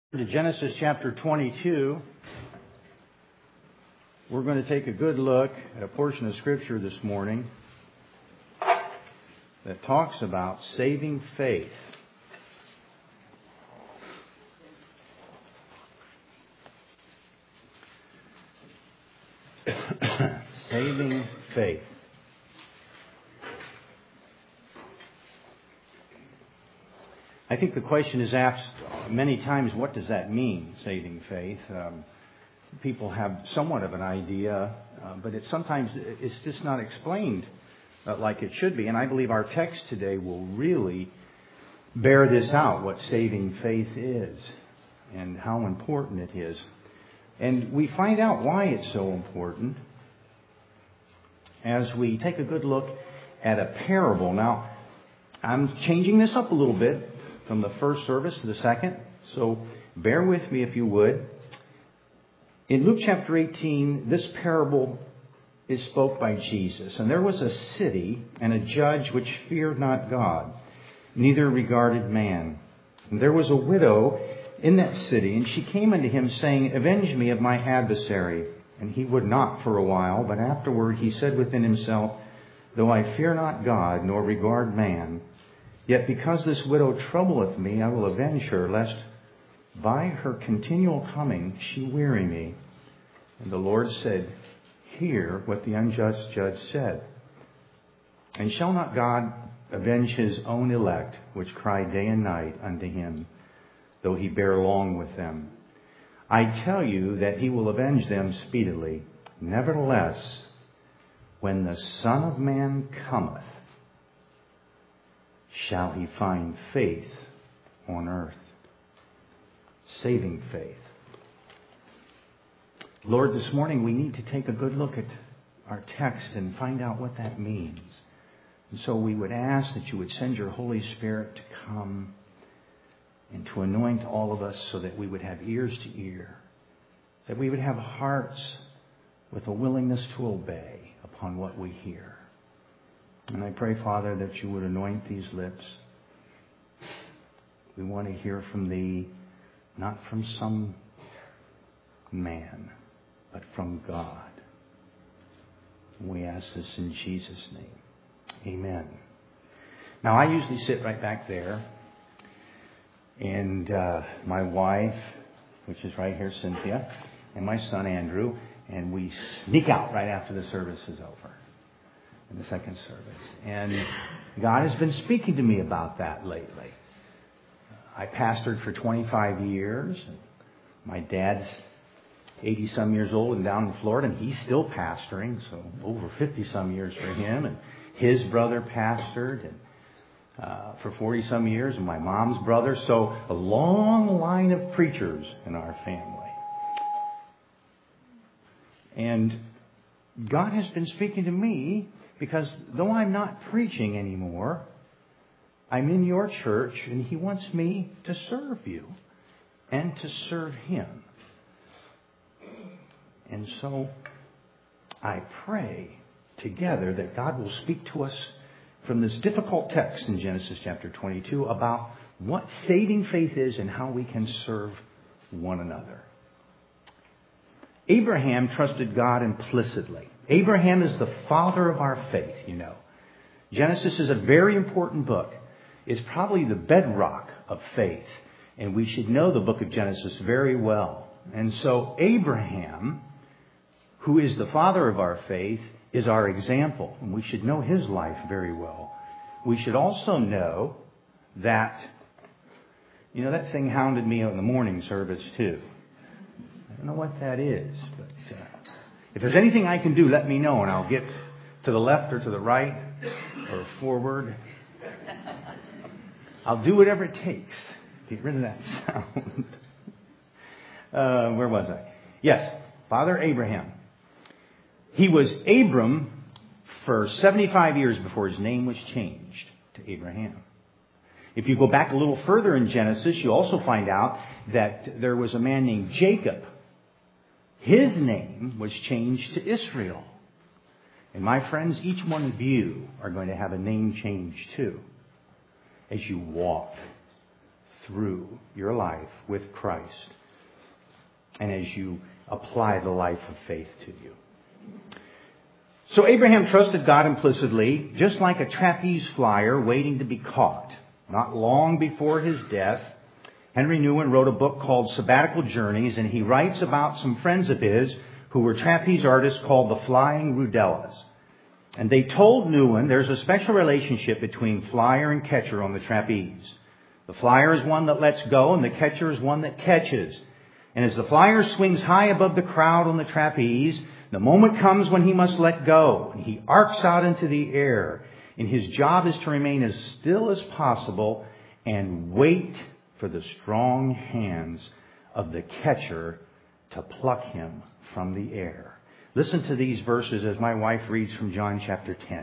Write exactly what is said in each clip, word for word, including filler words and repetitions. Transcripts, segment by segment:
To Genesis chapter twenty-two, we're going to take a good look at a portion of Scripture this morning that talks about saving faith. Saving faith. I think the question is asked many times, what does that mean, saving faith? Um, people have somewhat of an idea, uh, but it sometimes it's just not explained uh, like it should be. And I believe our text today will really bear this out, what saving faith is and how important it is. And we find out why it's so important as we take a good look at a parable. Now, I'm changing this up a little bit from the first service to the second. So bear with me if you would. In Luke chapter eighteen, this parable is spoke by Jesus. And there was a city and a judge which feared not God, neither regarded man. And there was a widow in that city, and she came unto him, saying, Avenge me of my adversary. And he would not for a while, but afterward he said within himself, Though I fear not God, nor regard man, yet because this widow troubleth me, I will avenge her, lest by her continual coming she weary me. And the Lord said, Hear what the unjust judge said. And shall not God avenge his own elect, which cry day and night unto him, though he bear long with them? I tell you that he will avenge them speedily. Nevertheless, when the Son of Man cometh, shall he find faith on earth? Saving faith. Lord, this morning we need to take a good look at our text and find out what that means. And so we would ask that you would send your Holy Spirit to come and to anoint all of us so that we would have ears to ear, that we would have hearts with a willingness to obey upon what we hear. And I pray, Father, that you would anoint these lips. We want to hear from Thee, not from some man, but from God. We ask this in Jesus' name. Amen. Now, I usually sit right back there. And uh, my wife, which is right here, Cynthia, and my son, Andrew, and we sneak out right after the service is over. In the second service. And God has been speaking to me about that lately. I pastored for twenty-five years. My dad's eighty-some years old and down in Florida, and he's still pastoring, so over fifty-some years for him. And his brother pastored and, uh, for forty-some years, and my mom's brother. So a long line of preachers in our family. And God has been speaking to me because though I'm not preaching anymore, I'm in your church and He wants me to serve you and to serve Him. And so I pray together that God will speak to us from this difficult text in Genesis chapter twenty-two about what saving faith is and how we can serve one another. Abraham trusted God implicitly. Abraham is the father of our faith, you know. Genesis is a very important book. It's probably the bedrock of faith. And we should know the book of Genesis very well. And so Abraham, who is the father of our faith, is our example. And we should know his life very well. We should also know that, you know, that thing hounded me in the morning service too. I don't know what that is, but uh, if there's anything I can do, let me know, and I'll get to the left or to the right or forward. I'll do whatever it takes to get rid of that sound. uh, where was I? Yes, Father Abraham. He was Abram for seventy-five years before his name was changed to Abraham. If you go back a little further in Genesis, you also find out that there was a man named Jacob. His name was changed to Israel. And my friends, each one of you are going to have a name change too as you walk through your life with Christ and as you apply the life of faith to you. So Abraham trusted God implicitly, just like a trapeze flyer waiting to be caught. Not long before his death, Henry Nouwen wrote a book called Sabbatical Journeys, and he writes about some friends of his who were trapeze artists called the Flying Rudellas. And they told Nouwen there's a special relationship between flyer and catcher on the trapeze. The flyer is one that lets go, and the catcher is one that catches. And as the flyer swings high above the crowd on the trapeze, the moment comes when he must let go. And he arcs out into the air. And his job is to remain as still as possible and wait for the strong hands of the catcher to pluck him from the air. Listen to these verses as my wife reads from John chapter ten.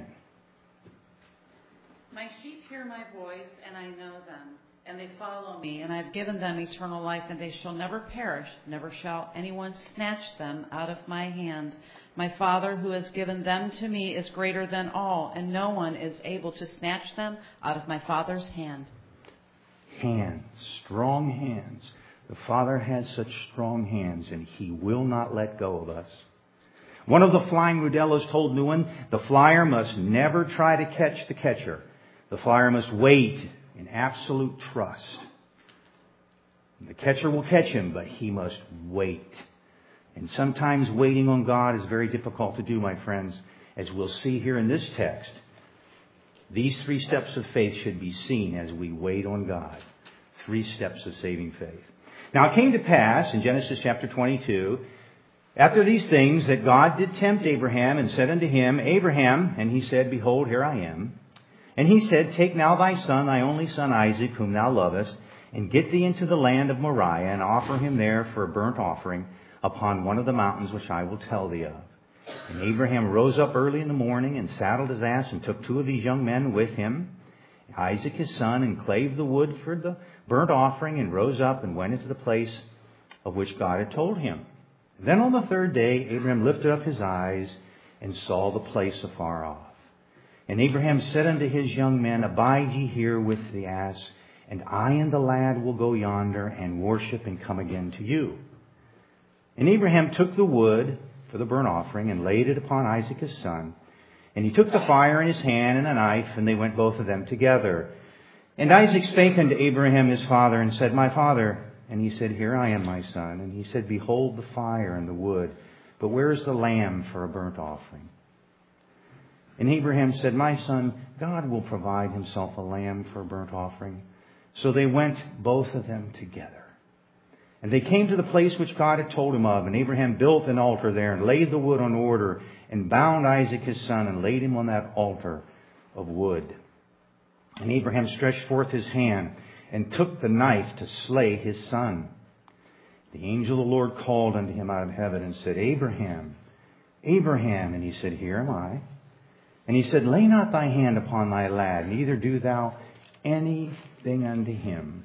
My sheep hear my voice, and I know them, and they follow me, and I have given them eternal life, and they shall never perish, never shall anyone snatch them out of my hand. My Father who has given them to me is greater than all, and no one is able to snatch them out of my Father's hand. Hands, strong hands. The Father has such strong hands, and He will not let go of us. One of the Flying Rudellas told Nouwen, the flyer must never try to catch the catcher. The flyer must wait in absolute trust. The catcher will catch him, but he must wait. And sometimes waiting on God is very difficult to do, my friends, as we'll see here in this text. These three steps of faith should be seen as we wait on God. Three steps of saving faith. Now it came to pass in Genesis chapter twenty-two, after these things, that God did tempt Abraham and said unto him, Abraham, and he said, Behold, here I am. And he said, Take now thy son, thy only son Isaac, whom thou lovest, and get thee into the land of Moriah, and offer him there for a burnt offering upon one of the mountains which I will tell thee of. And Abraham rose up early in the morning and saddled his ass and took two of these young men with him, Isaac his son, and clave the wood for the burnt offering, and rose up and went into the place of which God had told him. Then on the third day Abraham lifted up his eyes and saw the place afar off. And Abraham said unto his young men, Abide ye here with the ass, and I and the lad will go yonder and worship and come again to you. And Abraham took the wood for the burnt offering and laid it upon Isaac his son. And he took the fire in his hand and a knife, and they went both of them together. And Isaac spake unto Abraham his father, and said, My father. And he said, Here I am, my son. And he said, Behold the fire and the wood, but where is the lamb for a burnt offering? And Abraham said, My son, God will provide himself a lamb for a burnt offering. So they went both of them together. And they came to the place which God had told him of. And Abraham built an altar there and laid the wood on order, and bound Isaac his son and laid him on that altar of wood. And Abraham stretched forth his hand and took the knife to slay his son. The angel of the Lord called unto him out of heaven and said, Abraham, Abraham. And he said, Here am I. And he said, Lay not thy hand upon thy lad, neither do thou anything unto him.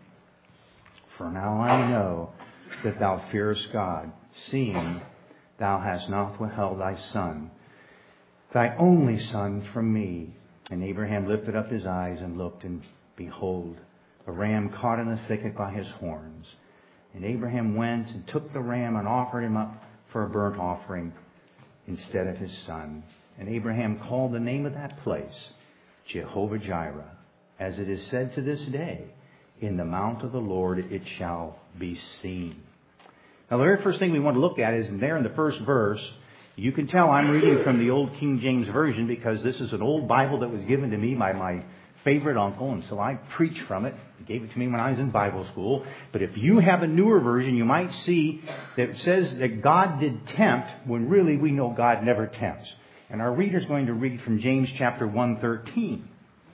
For now I know that thou fearest God, seeing thou hast not withheld thy son, thy only son, from me. And Abraham lifted up his eyes and looked, and behold, a ram caught in the thicket by his horns. And Abraham went and took the ram and offered him up for a burnt offering instead of his son. And Abraham called the name of that place Jehovah-Jireh, as it is said to this day, In the mount of the Lord it shall be seen. Now the very first thing we want to look at is there in the first verse. You can tell I'm reading from the old King James Version because this is an old Bible that was given to me by my favorite uncle, and so I preach from it. He gave it to me when I was in Bible school. But if you have a newer version, you might see that it says that God did tempt, when really we know God never tempts. And our reader's going to read from James chapter one thirteen.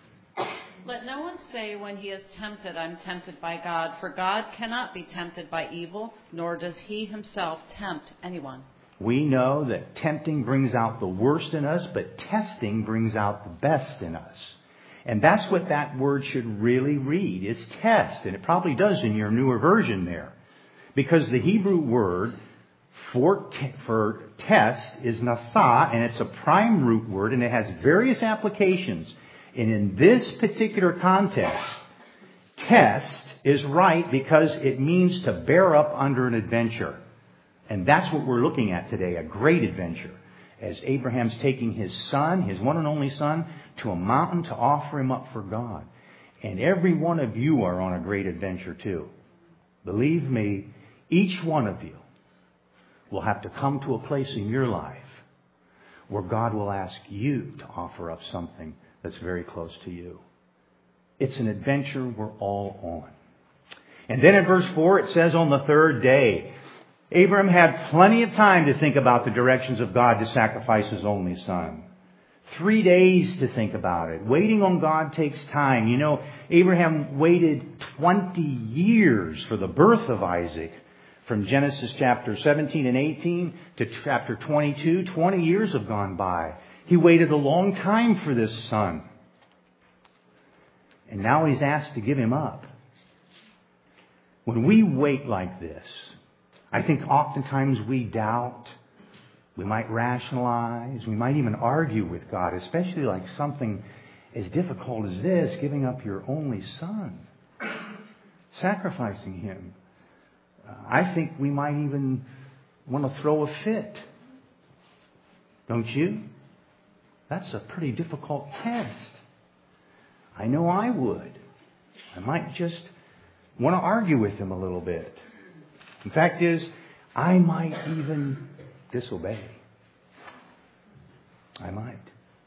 Let no one say when he is tempted, I'm tempted by God, for God cannot be tempted by evil, nor does he himself tempt anyone. We know that tempting brings out the worst in us, but testing brings out the best in us. And that's what that word should really read, is test. And it probably does in your newer version there. Because the Hebrew word for, te- for test is nasa, and it's a prime root word, and it has various applications. And in this particular context, test is right because it means to bear up under an adventure. And that's what we're looking at today, a great adventure. As Abraham's taking his son, his one and only son, to a mountain to offer him up for God. And every one of you are on a great adventure too. Believe me, each one of you will have to come to a place in your life where God will ask you to offer up something that's very close to you. It's an adventure we're all on. And then in verse four it says, on the third day, Abraham had plenty of time to think about the directions of God to sacrifice his only son. Three days to think about it. Waiting on God takes time. You know, Abraham waited twenty years for the birth of Isaac. From Genesis chapter seventeen and eighteen to chapter twenty-two, twenty years have gone by. He waited a long time for this son. And now he's asked to give him up. When we wait like this, I think oftentimes we doubt. We might rationalize. We might even argue with God, especially like something as difficult as this, giving up your only son, sacrificing him. Uh, I think we might even want to throw a fit. Don't you? That's a pretty difficult test. I know I would. I might just want to argue with him a little bit. The fact is, I might even disobey. I might.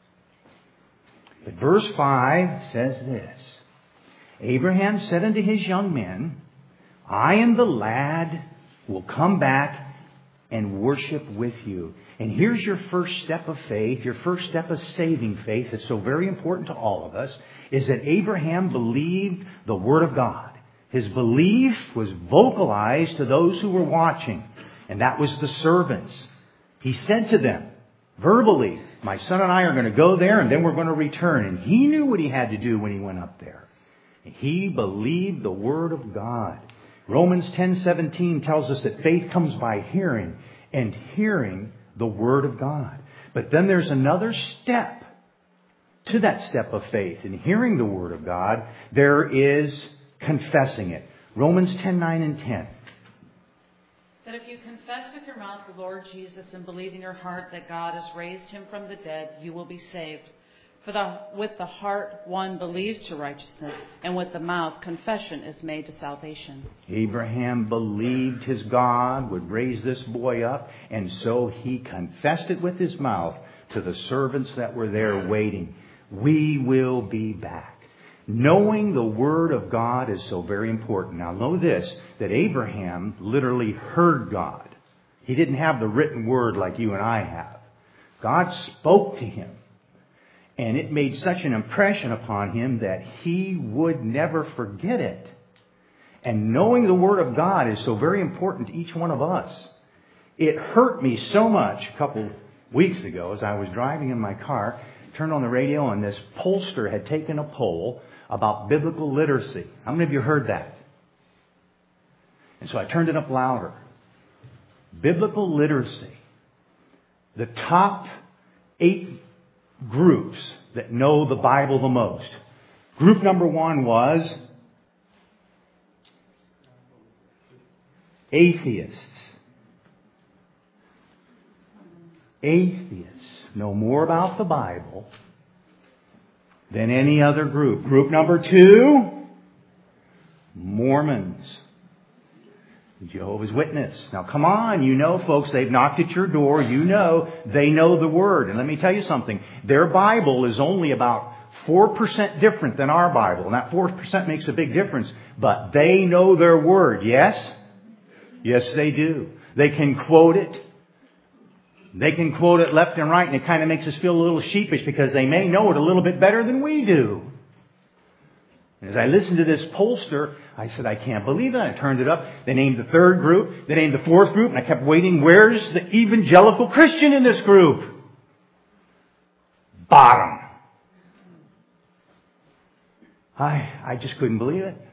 But verse five says this. Abraham said unto his young men, I and the lad will come back and worship with you. And here's your first step of faith, your first step of saving faith that's so very important to all of us, is that Abraham believed the Word of God. His belief was vocalized to those who were watching, and that was the servants. He said to them, verbally, my son and I are going to go there and then we're going to return. And he knew what he had to do when he went up there. He believed the Word of God. Romans ten seventeen tells us that faith comes by hearing, and hearing the Word of God. But then there's another step to that step of faith. In hearing the Word of God, there is confessing it. Romans ten nine and ten. That if you confess with your mouth the Lord Jesus and believe in your heart that God has raised him from the dead, you will be saved. For the, with the heart one believes to righteousness, and with the mouth confession is made to salvation. Abraham believed his God would raise this boy up, and so he confessed it with his mouth to the servants that were there waiting. We will be back. Knowing the Word of God is so very important. Now know this, that Abraham literally heard God. He didn't have the written Word like you and I have. God spoke to him. And it made such an impression upon him that he would never forget it. And knowing the Word of God is so very important to each one of us. It hurt me so much a couple weeks ago as I was driving in my car, turned on the radio, and this pollster had taken a poll about biblical literacy. How many of you heard that? And so I turned it up louder. Biblical literacy. The top eight groups that know the Bible the most. Group number one was atheists. Atheists know more about the Bible than any other group. Group number two, Mormons. Jehovah's Witness. Now come on, you know folks, they've knocked at your door. You know they know the Word. And let me tell you something. Their Bible is only about four percent different than our Bible. And that four percent makes a big difference. But they know their Word. Yes? Yes, they do. They can quote it. They can quote it left and right, and it kind of makes us feel a little sheepish because they may know it a little bit better than we do. As I listened to this pollster, I said, I can't believe it. I turned it up. They named the third group. They named the fourth group. And I kept waiting. Where's the evangelical Christian in this group? Bottom. I, I just couldn't believe it.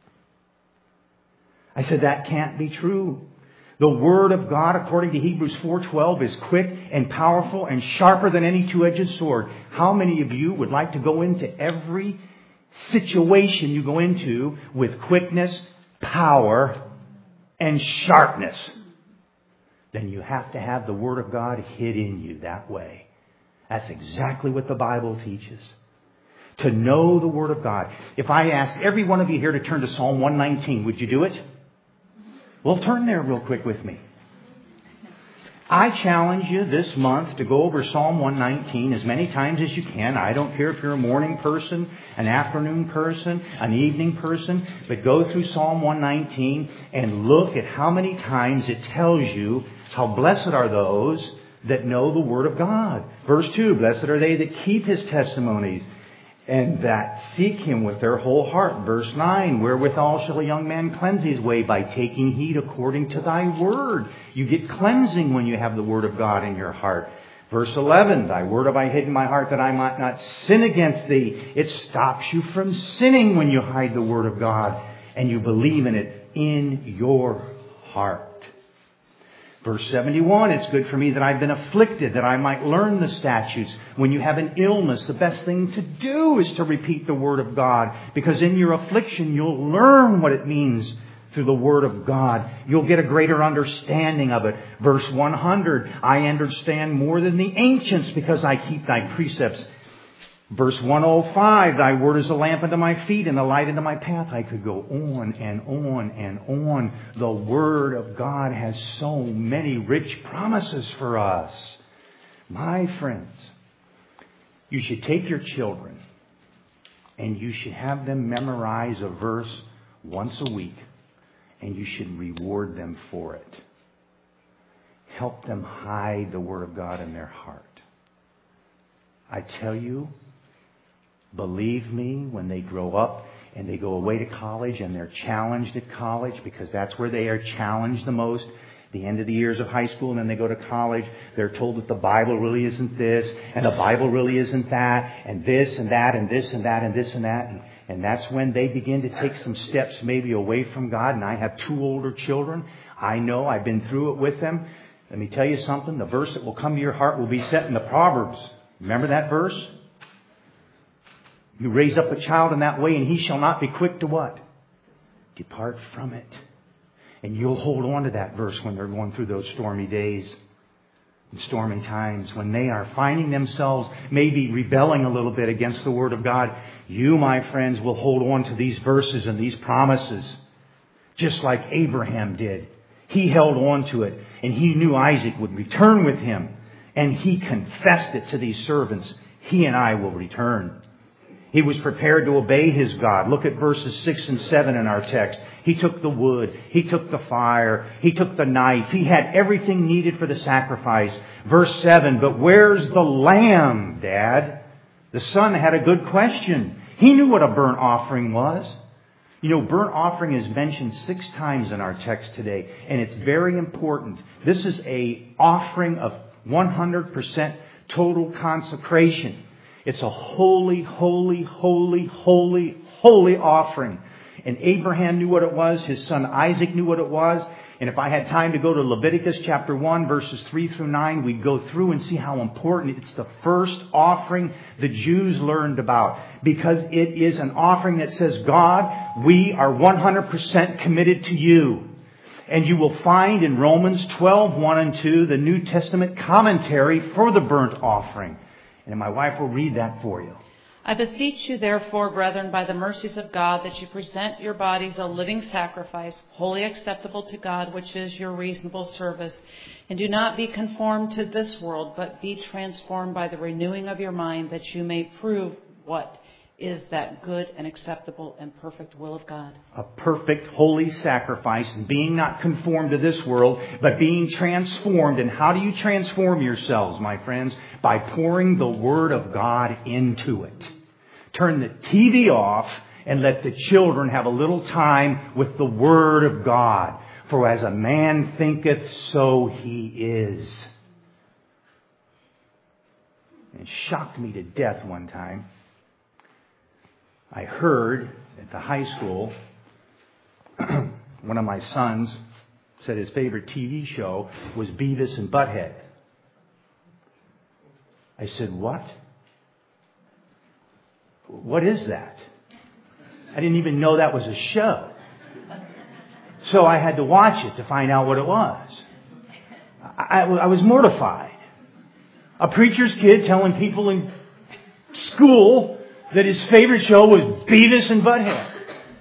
I said, that can't be true. The Word of God, according to Hebrews four twelve, is quick and powerful and sharper than any two-edged sword. How many of you would like to go into every situation you go into with quickness, power, and sharpness, then you have to have the Word of God hid in you that way. That's exactly what the Bible teaches. To know the Word of God. If I asked every one of you here to turn to Psalm one nineteen, would you do it? Well, turn there real quick with me. I challenge you this month to go over Psalm one nineteen as many times as you can. I don't care if you're a morning person, an afternoon person, an evening person, but go through Psalm one nineteen and look at how many times it tells you how blessed are those that know the Word of God. Verse two, blessed are they that keep His testimonies and that seek Him with their whole heart. Verse nine, wherewithal shall a young man cleanse his way? By taking heed according to thy word. You get cleansing when you have the Word of God in your heart. Verse eleven, thy word have I hid in my heart that I might not sin against thee. It stops you from sinning when you hide the Word of God and you believe in it in your heart. Verse seventy-one, it's good for me that I've been afflicted, that I might learn the statutes. When you have an illness, the best thing to do is to repeat the Word of God. Because in your affliction, you'll learn what it means through the Word of God. You'll get a greater understanding of it. Verse one hundred, I understand more than the ancients because I keep thy precepts. Verse one oh five, thy word is a lamp unto my feet and a light unto my path. I could go on and on and on. The Word of God has so many rich promises for us. My friends, you should take your children and you should have them memorize a verse once a week, and you should reward them for it. Help them hide the Word of God in their heart. I tell you, believe me, when they grow up and they go away to college and they're challenged at college, because that's where they are challenged the most, the end of the years of high school, and then they go to college, they're told that the Bible really isn't this, and the Bible really isn't that, and this and that, and this and that, and this and that. And, and that's when they begin to take some steps maybe away from God. And I have two older children. I know, I've been through it with them. Let me tell you something. The verse that will come to your heart will be set in the Proverbs. Remember that verse? You raise up a child in that way, and he shall not be quick to what? Depart from it. And you'll hold on to that verse when they're going through those stormy days and stormy times, when they are finding themselves maybe rebelling a little bit against the Word of God. You, my friends, will hold on to these verses and these promises, just like Abraham did. He held on to it, and he knew Isaac would return with him, and he confessed it to these servants. He and I will return. He was prepared to obey his God. Look at verses six and seven in our text. He took the wood. He took the fire. He took the knife. He had everything needed for the sacrifice. Verse seven, but where's the lamb, Dad? The son had a good question. He knew what a burnt offering was. You know, burnt offering is mentioned six times in our text today, and it's very important. This is a offering of one hundred percent total consecration. It's a holy, holy, holy, holy, holy offering. And Abraham knew what it was. His son Isaac knew what it was. And if I had time to go to Leviticus chapter one, verses three through nine, we'd go through and see how important it's the first offering the Jews learned about. Because it is an offering that says, God, we are one hundred percent committed to you. And you will find in Romans twelve, one and two, the New Testament commentary for the burnt offering. And my wife will read that for you. I beseech you, therefore, brethren, by the mercies of God, that you present your bodies a living sacrifice, wholly acceptable to God, which is your reasonable service. And do not be conformed to this world, but be transformed by the renewing of your mind, that you may prove what is that good and acceptable and perfect will of God. A perfect, holy sacrifice, being not conformed to this world, but being transformed. And how do you transform yourselves, my friends? By pouring the Word of God into it. Turn the T V off and let the children have a little time with the Word of God. For as a man thinketh, so he is. It shocked me to death one time. I heard at the high school, one of my sons said his favorite T V show was Beavis and Butthead. I said, what? What is that? I didn't even know that was a show. So I had to watch it to find out what it was. I, I was mortified. A preacher's kid telling people in school that his favorite show was Beavis and Butthead.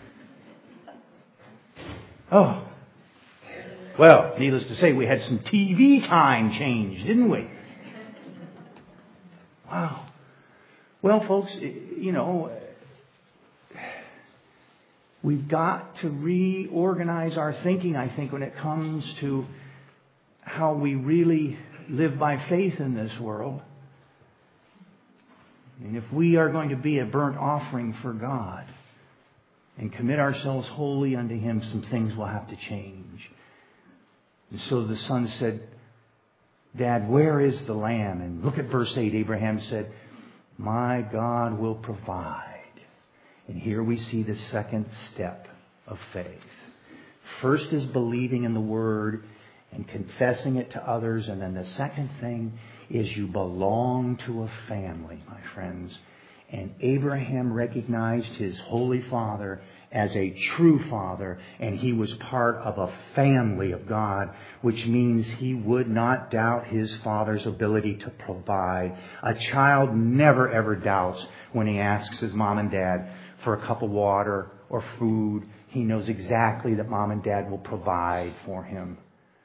Oh. Well, needless to say, we had some T V time change, didn't we? Wow. Well, folks, you know, we've got to reorganize our thinking, I think, when it comes to how we really live by faith in this world. And if we are going to be a burnt offering for God and commit ourselves wholly unto Him, some things will have to change. And so the son said, Dad, where is the lamb? And look at verse eight. Abraham said, my God will provide. And here we see the second step of faith. First is believing in the Word and confessing it to others. And then the second thing is you belong to a family, my friends. And Abraham recognized his holy father as a true father, and he was part of a family of God, which means he would not doubt his father's ability to provide. A child never ever doubts when he asks his mom and dad for a cup of water or food. He knows exactly that mom and dad will provide for him.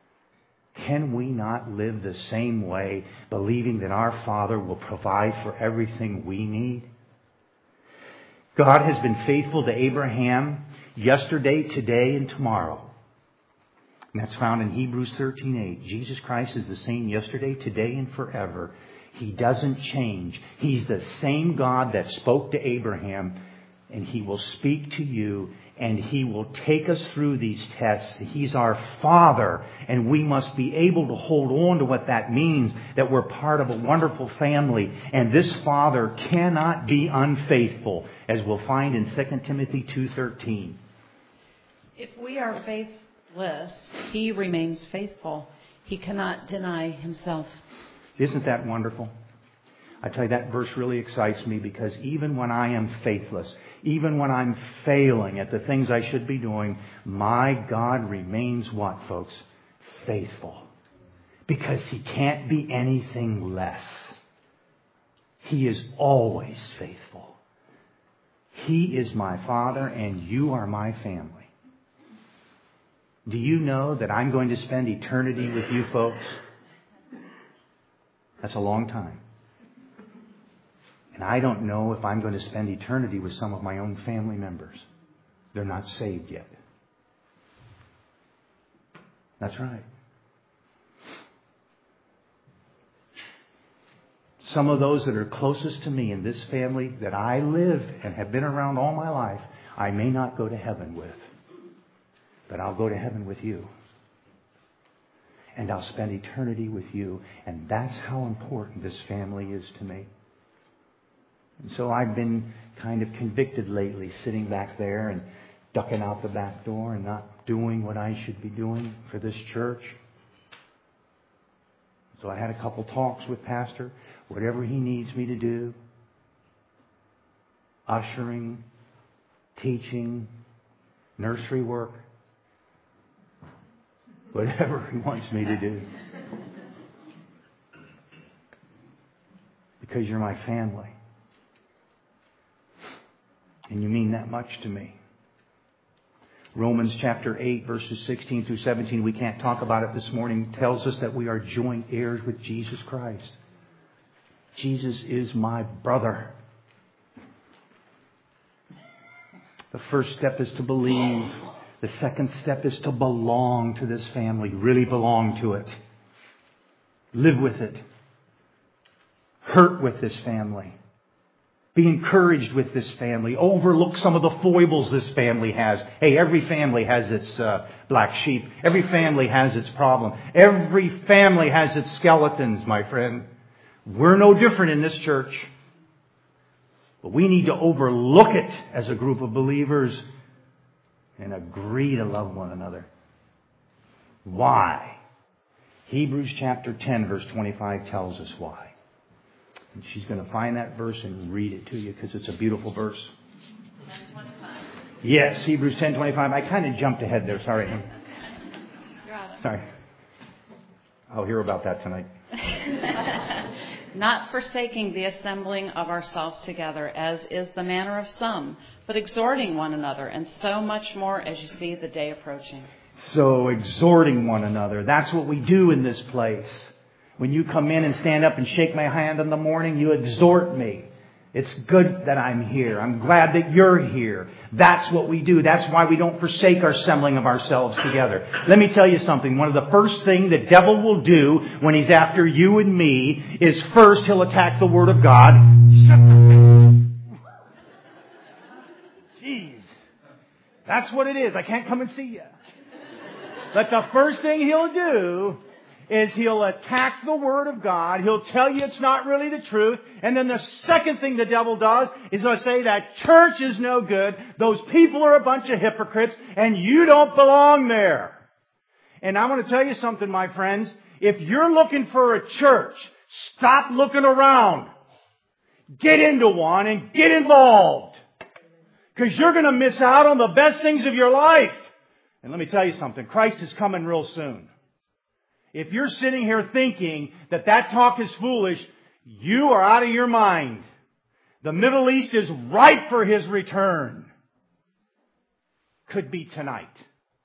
Can we not live the same way, believing that our Father will provide for everything we need? God has been faithful to Abraham yesterday, today, and tomorrow. And that's found in Hebrews thirteen eight. Jesus Christ is the same yesterday, today, and forever. He doesn't change. He's the same God that spoke to Abraham, and He will speak to you, and He will take us through these tests. He's our Father, and we must be able to hold on to what that means, that we're part of a wonderful family. And this Father cannot be unfaithful, as we'll find in Second Timothy two thirteen. If we are faithless, He remains faithful. He cannot deny Himself. Isn't that wonderful? I tell you, that verse really excites me, because even when I am faithless, even when I'm failing at the things I should be doing, my God remains what, folks? Faithful. Because He can't be anything less. He is always faithful. He is my Father, and you are my family. Do you know that I'm going to spend eternity with you folks? That's a long time. And I don't know if I'm going to spend eternity with some of my own family members. They're not saved yet. That's right. Some of those that are closest to me in this family that I live and have been around all my life, I may not go to heaven with. But I'll go to heaven with you. And I'll spend eternity with you. And that's how important this family is to me. And so I've been kind of convicted lately, sitting back there and ducking out the back door and not doing what I should be doing for this church. So I had a couple talks with Pastor, whatever he needs me to do, ushering, teaching, nursery work, whatever he wants me to do. Because you're my family. And you mean that much to me. Romans chapter eight, verses sixteen through seventeen, we can't talk about it this morning, tells us that we are joint heirs with Jesus Christ. Jesus is my brother. The first step is to believe. The second step is to belong to this family. Really belong to it. Live with it. Hurt with this family. Be encouraged with this family. Overlook some of the foibles this family has. Hey, every family has its uh, black sheep. Every family has its problem. Every family has its skeletons, my friend. We're no different in this church. But we need to overlook it as a group of believers and agree to love one another. Why? Hebrews chapter ten, verse twenty-five tells us why. And she's going to find that verse and read it to you because it's a beautiful verse. ten twenty-five. Yes, Hebrews ten twenty-five. I kind of jumped ahead there. Sorry. Sorry. I'll hear about that tonight. Not forsaking the assembling of ourselves together, as is the manner of some, but exhorting one another, and so much more as you see the day approaching. So exhorting one another. That's what we do in this place. When you come in and stand up and shake my hand in the morning, you exhort me. It's good that I'm here. I'm glad that you're here. That's what we do. That's why we don't forsake our assembling of ourselves together. Let me tell you something. One of the first things the devil will do when he's after you and me is first he'll attack the Word of God. Jeez. That's what it is. I can't come and see you. But the first thing he'll do is he'll attack the Word of God. He'll tell you it's not really the truth. And then the second thing the devil does is he'll say that church is no good. Those people are a bunch of hypocrites and you don't belong there. And I want to tell you something, my friends. If you're looking for a church, stop looking around. Get into one and get involved. Because you're going to miss out on the best things of your life. And let me tell you something. Christ is coming real soon. If you're sitting here thinking that that talk is foolish, you are out of your mind. The Middle East is ripe for His return. Could be tonight.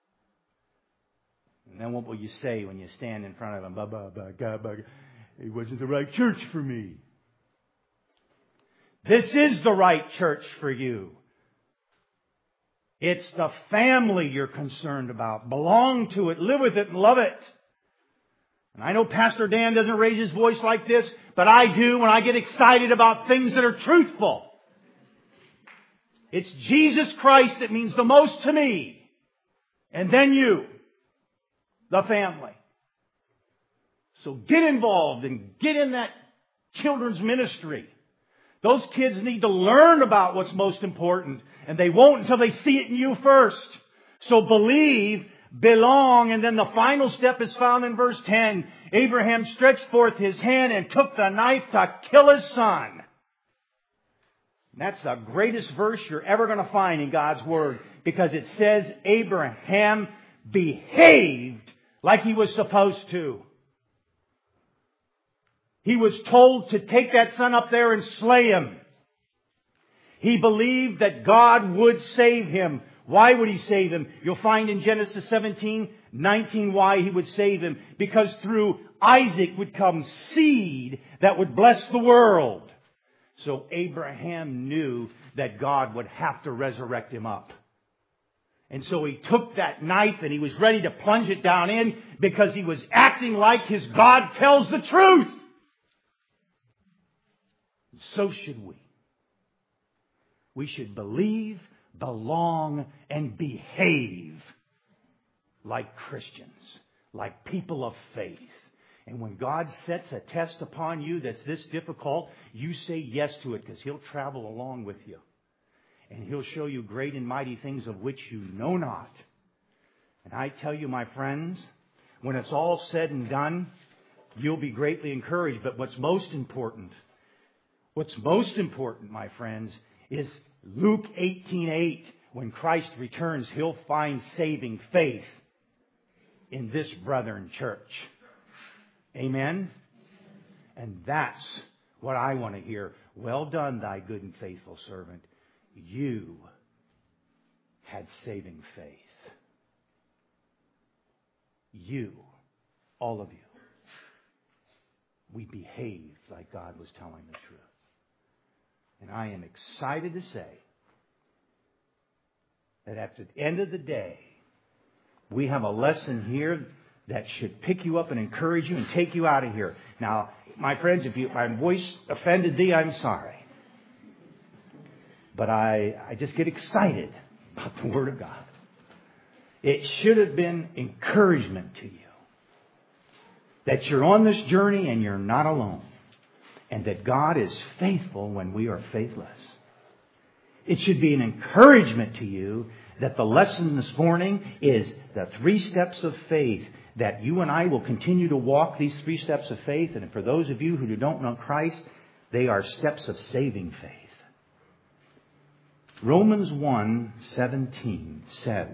And then what will you say when you stand in front of Him? Bah, bah, bah, bah, bah. It wasn't the right church for me. This is the right church for you. It's the family you're concerned about. Belong to it, live with it, and love it. And I know Pastor Dan doesn't raise his voice like this, but I do when I get excited about things that are truthful. It's Jesus Christ that means the most to me. And then you, the family. So get involved and get in that children's ministry. Those kids need to learn about what's most important, and they won't until they see it in you first. So believe, belong, and then the final step is found in verse ten. Abraham stretched forth his hand and took the knife to kill his son. That's the greatest verse you're ever going to find in God's Word, because it says Abraham behaved like he was supposed to. He was told to take that son up there and slay him. He believed that God would save him. Why would He save him? You'll find in Genesis seventeen nineteen why He would save him. Because through Isaac would come seed that would bless the world. So Abraham knew that God would have to resurrect him up. And so he took that knife and he was ready to plunge it down in, because he was acting like his God tells the truth. So should we. We should believe, belong, and behave like Christians, like people of faith. And when God sets a test upon you that's this difficult, you say yes to it, because He'll travel along with you. And He'll show you great and mighty things of which you know not. And I tell you, my friends, when it's all said and done, you'll be greatly encouraged. But what's most important, what's most important, my friends, is Luke eighteen eight. When Christ returns, He'll find saving faith in this brethren church. Amen? And that's what I want to hear. Well done, thy good and faithful servant. You had saving faith. You, all of you, we behaved like God was telling the truth. And I am excited to say that at the end of the day, we have a lesson here that should pick you up and encourage you and take you out of here. Now, my friends, if, you, if my voice offended thee, I'm sorry. But I, I just get excited about the Word of God. It should have been encouragement to you that you're on this journey and you're not alone. And that God is faithful when we are faithless. It should be an encouragement to you that the lesson this morning is the three steps of faith, that you and I will continue to walk these three steps of faith. And for those of you who don't know Christ, they are steps of saving faith. Romans one seventeen says,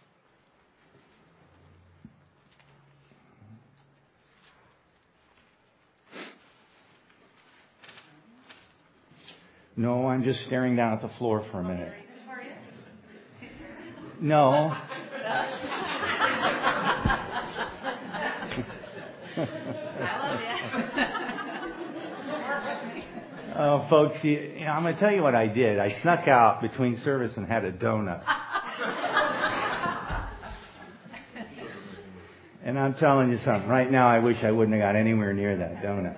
no, I'm just staring down at the floor for a minute. No. Oh, folks, you, you know, I'm going to tell you what I did. I snuck out between service and had a donut. And I'm telling you something. Right now, I wish I wouldn't have got anywhere near that donut.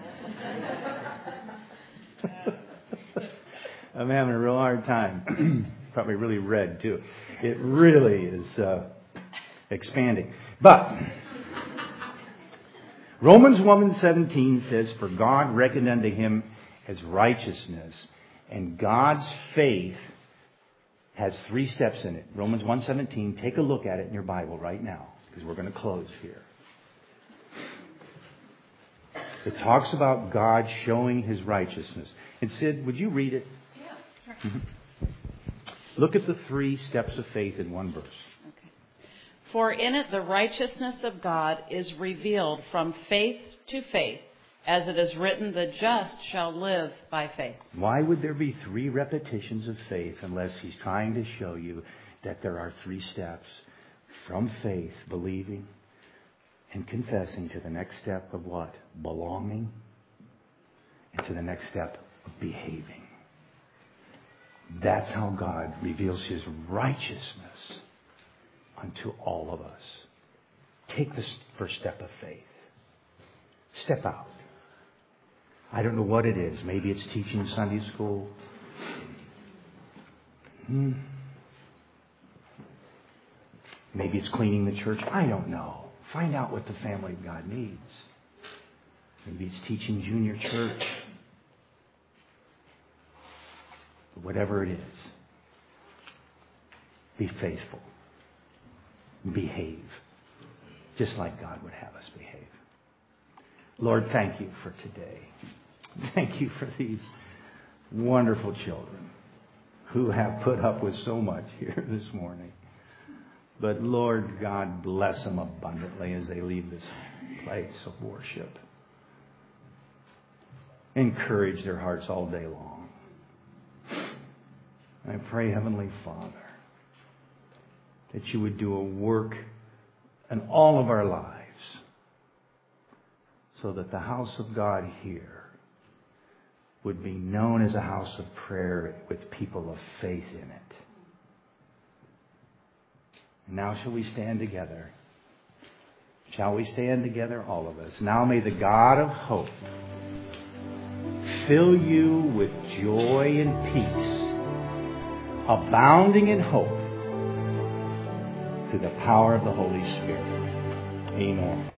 I'm having a real hard time. Probably really red, too. It really is uh, expanding. But Romans one seventeen says, for God reckoned unto him as righteousness. And God's faith has three steps in it. Romans one seventeen, take a look at it in your Bible right now, because we're going to close here. It talks about God showing his righteousness. And Sid, would you read it? Yeah, sure. Mm-hmm. Look at the three steps of faith in one verse. Okay. For in it the righteousness of God is revealed from faith to faith, as it is written, the just shall live by faith. Why would there be three repetitions of faith unless he's trying to show you that there are three steps from faith, believing, and confessing, to the next step of what? Belonging, and to the next step of behaving. That's how God reveals his righteousness unto all of us. Take the first step of faith. Step out. I don't know what it is. Maybe it's teaching Sunday school. Hmm. Maybe it's cleaning the church. I don't know. Find out what the family of God needs. Maybe it's teaching junior church. But whatever it is, be faithful. Behave. Just like God would have us behave. Lord, thank you for today. Thank you for these wonderful children who have put up with so much here this morning. But Lord God, bless them abundantly as they leave this place of worship. Encourage their hearts all day long. I pray, Heavenly Father, that you would do a work in all of our lives so that the house of God here would be known as a house of prayer with people of faith in it. And now shall we stand together? Shall we stand together, all of us? Now may the God of hope fill you with joy and peace, abounding in hope, through the power of the Holy Spirit. Amen.